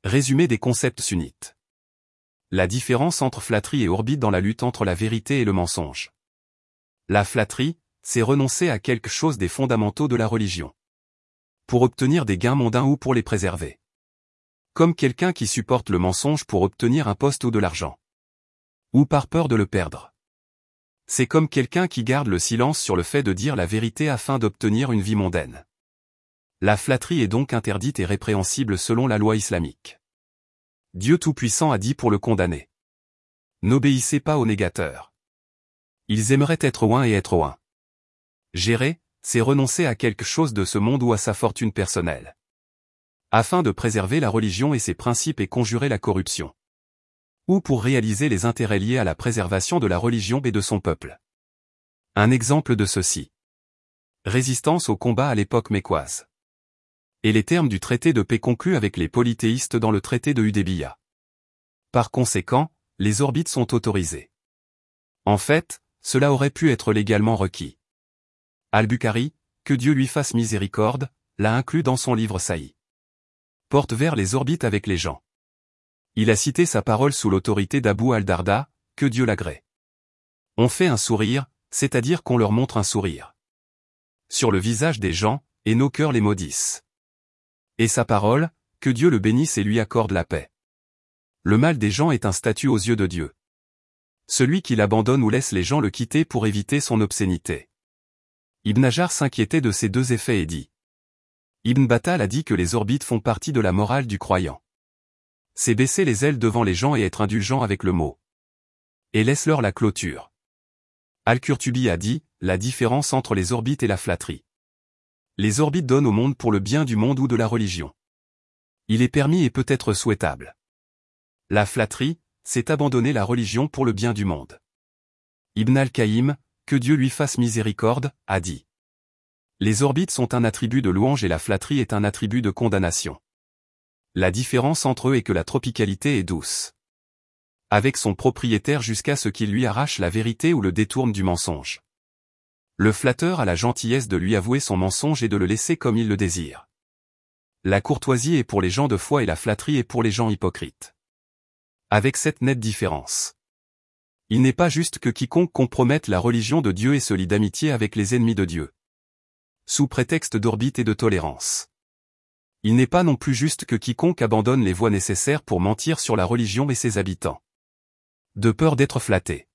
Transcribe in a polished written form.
Résumé des concepts sunnites. La différence entre flatterie et orbite dans la lutte entre la vérité et le mensonge. La flatterie, c'est renoncer à quelque chose des fondamentaux de la religion. Pour obtenir des gains mondains ou pour les préserver. Comme quelqu'un qui supporte le mensonge pour obtenir un poste ou de l'argent. Ou par peur de le perdre. C'est comme quelqu'un qui garde le silence sur le fait de dire la vérité afin d'obtenir une vie mondaine. La flatterie est donc interdite et répréhensible selon la loi islamique. Dieu Tout-Puissant a dit pour le condamner. N'obéissez pas aux négateurs. Ils aimeraient être oint et être oint. Gérer, c'est renoncer à quelque chose de ce monde ou à sa fortune personnelle. Afin de préserver la religion et ses principes et conjurer la corruption. Ou pour réaliser les intérêts liés à la préservation de la religion et de son peuple. Un exemple de ceci. Résistance au combat à l'époque mécoise. Et les termes du traité de paix conclu avec les polythéistes dans le traité de Hudaybiya. Par conséquent, les orbites sont autorisés. En fait, cela aurait pu être légalement requis. Al-Bukhari, que Dieu lui fasse miséricorde, l'a inclus dans son livre Sahih. Porte vers les orbites avec les gens. Il a cité sa parole sous l'autorité d'Abu al-Darda, que Dieu l'agrée. On fait un sourire, c'est-à-dire qu'on leur montre un sourire. Sur le visage des gens, et nos cœurs les maudissent. Et sa parole, que Dieu le bénisse et lui accorde la paix. Le mal des gens est un statut aux yeux de Dieu. Celui qui l'abandonne ou laisse les gens le quitter pour éviter son obscénité. Ibn Hajar s'inquiétait de ces deux effets et dit. Ibn Battal a dit que les orbites font partie de la morale du croyant. C'est baisser les ailes devant les gens et être indulgent avec le mot. Et laisse-leur la clôture. Al-Qurtubi a dit, la différence entre les orbites et la flatterie. Les orbites donnent au monde pour le bien du monde ou de la religion. Il est permis et peut être souhaitable. La flatterie, c'est abandonner la religion pour le bien du monde. Ibn al-Qayyim, que Dieu lui fasse miséricorde, a dit. Les orbites sont un attribut de louange et la flatterie est un attribut de condamnation. La différence entre eux est que la tropicalité est douce. Avec son propriétaire jusqu'à ce qu'il lui arrache la vérité ou le détourne du mensonge. Le flatteur a la gentillesse de lui avouer son mensonge et de le laisser comme il le désire. La courtoisie est pour les gens de foi et la flatterie est pour les gens hypocrites. Avec cette nette différence. Il n'est pas juste que quiconque compromette la religion de Dieu et se lie d'amitié avec les ennemis de Dieu. Sous prétexte d'orbite et de tolérance. Il n'est pas non plus juste que quiconque abandonne les voies nécessaires pour mentir sur la religion et ses habitants. De peur d'être flatté.